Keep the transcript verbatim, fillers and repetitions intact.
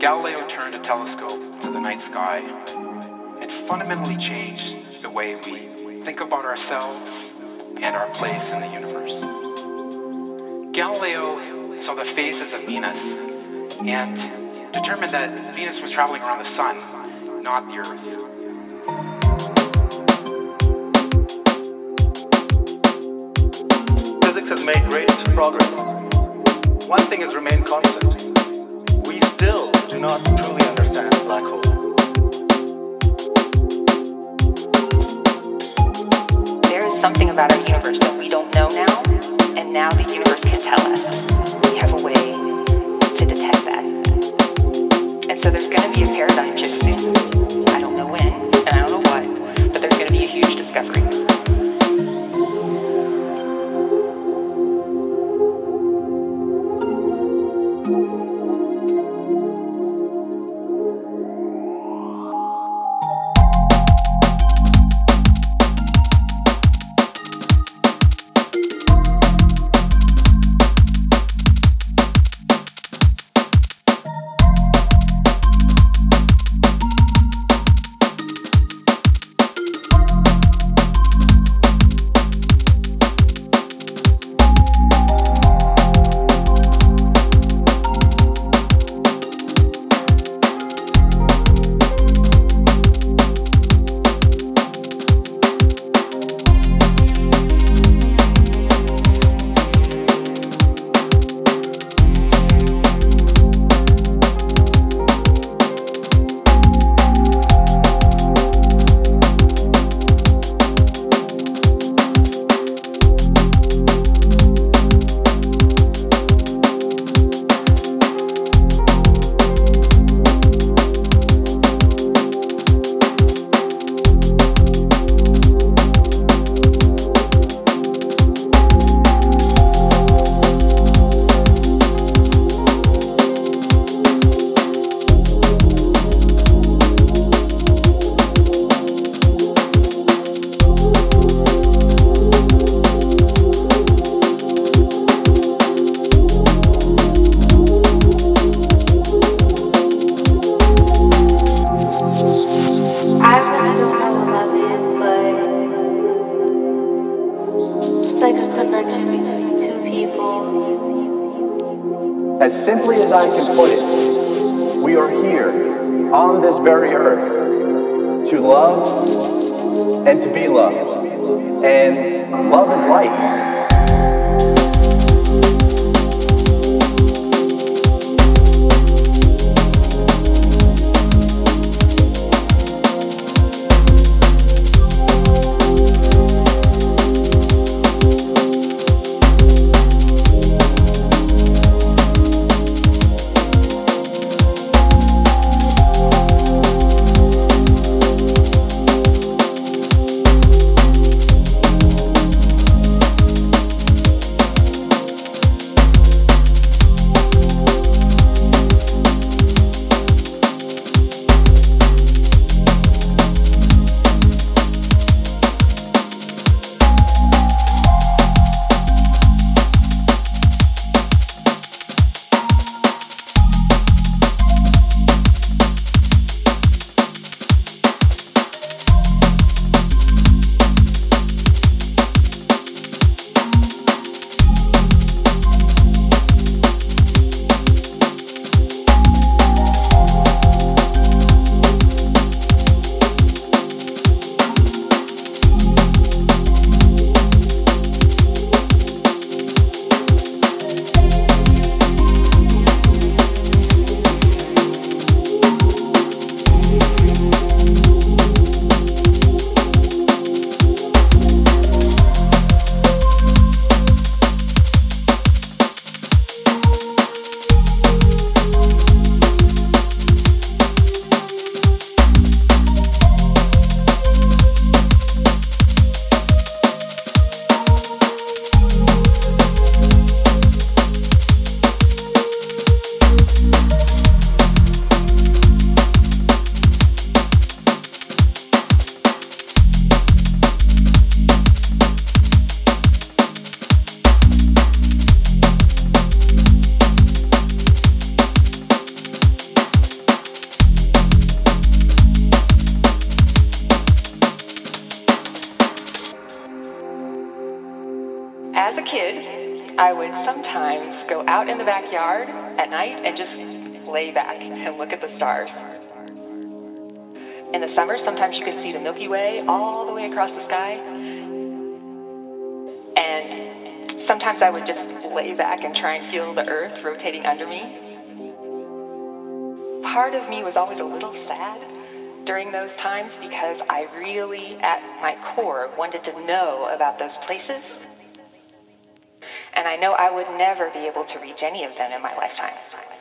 Galileo turned a telescope to the night sky and fundamentally changed the way we think about ourselves and our place in the universe. Galileo saw the phases of Venus and determined that Venus was traveling around the sun, not the Earth. Physics has made great progress. One thing has remained constant. We still do not truly understand black hole. There is something about our universe that we don't know now, and now the universe can tell us. We have a way to detect that. And so there's going to be a paradigm shift soon. I don't know when, and I don't know what, but there's going to be a huge discovery. As simply as I can put it, we are here on this very earth to love and to be loved. And love is life. I would sometimes go out in the backyard at night and just lay back and look at the stars. In the summer, sometimes you could see the Milky Way all the way across the sky. And sometimes I would just lay back and try and feel the earth rotating under me. Part of me was always a little sad during those times because I really, at my core, wanted to know about those places. And I know I would never be able to reach any of them in my lifetime.